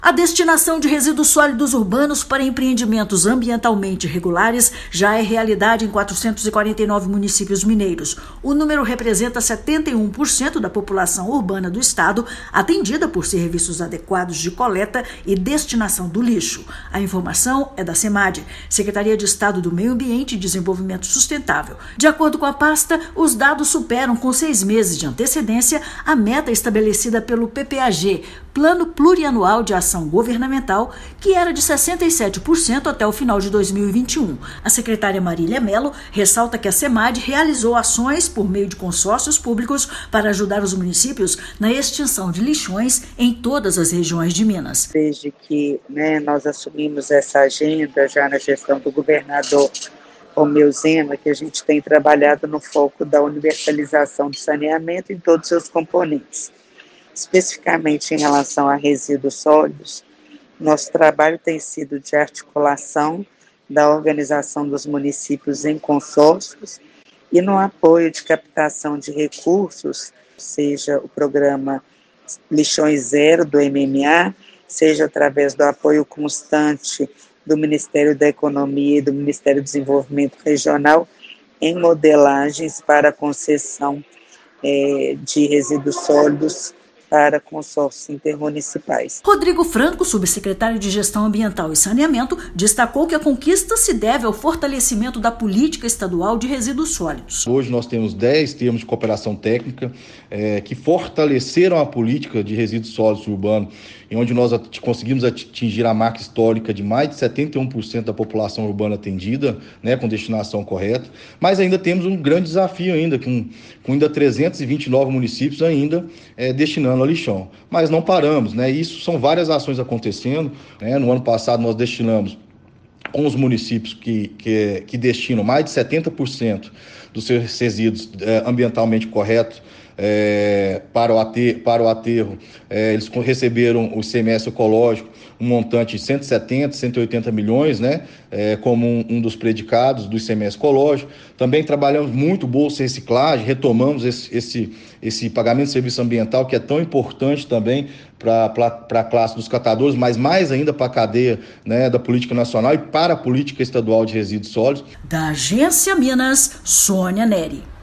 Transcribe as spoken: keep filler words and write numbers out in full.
A destinação de resíduos sólidos urbanos para empreendimentos ambientalmente regulares já é realidade em quatrocentos e quarenta e nove municípios mineiros. O número representa setenta e um por cento da população urbana do estado, atendida por serviços adequados de coleta e destinação do lixo. A informação é da SEMAD, Secretaria de Estado do Meio Ambiente e Desenvolvimento Sustentável. De acordo com a pasta, os dados superam com seis meses de antecedência a meta estabelecida pelo P P A G, Plano Plurianual de Ação Governamental, que era de sessenta e sete por cento até o final de dois mil e vinte e um. A secretária Marília Mello ressalta que a SEMAD realizou ações por meio de consórcios públicos para ajudar os municípios na extinção de lixões em todas as regiões de Minas. Desde que né, nós assumimos essa agenda já na gestão do governador Romeu Zema, que a gente tem trabalhado no foco da universalização do saneamento em todos os seus componentes. Especificamente em relação a resíduos sólidos, nosso trabalho tem sido de articulação da organização dos municípios em consórcios e no apoio de captação de recursos, seja o programa Lixões Zero do M M A, seja através do apoio constante do Ministério da Economia e do Ministério do Desenvolvimento Regional em modelagens para a concessão é, de resíduos sólidos para consórcios intermunicipais. Rodrigo Franco, subsecretário de Gestão Ambiental e Saneamento, destacou que a conquista se deve ao fortalecimento da política estadual de resíduos sólidos. Hoje nós temos dez termos de cooperação técnica é, que fortaleceram a política de resíduos sólidos urbanos, em onde nós at- conseguimos atingir a marca histórica de mais de setenta e um por cento da população urbana atendida, né, com destinação correta, mas ainda temos um grande desafio ainda, com, com ainda trezentos e vinte e nove municípios ainda é, destinando a lixão. Mas não paramos, né? Isso são várias ações acontecendo, né? No ano passado nós destinamos, com os municípios que, que, que destinam mais de setenta por cento dos seus resíduos é, ambientalmente corretos é, para, o aterro, para o aterro, é, eles receberam o I C M S ecológico, um montante de cento e setenta, cento e oitenta milhões, né, é, como um, um dos predicados do I C M S ecológico. Também trabalhamos muito bolsa reciclagem, retomamos esse, esse, esse pagamento de serviço ambiental, que é tão importante também para a classe dos catadores, mas mais ainda para a cadeia, né, da política nacional e para a política estadual de resíduos sólidos. Da Agência Minas, Sônia Neri.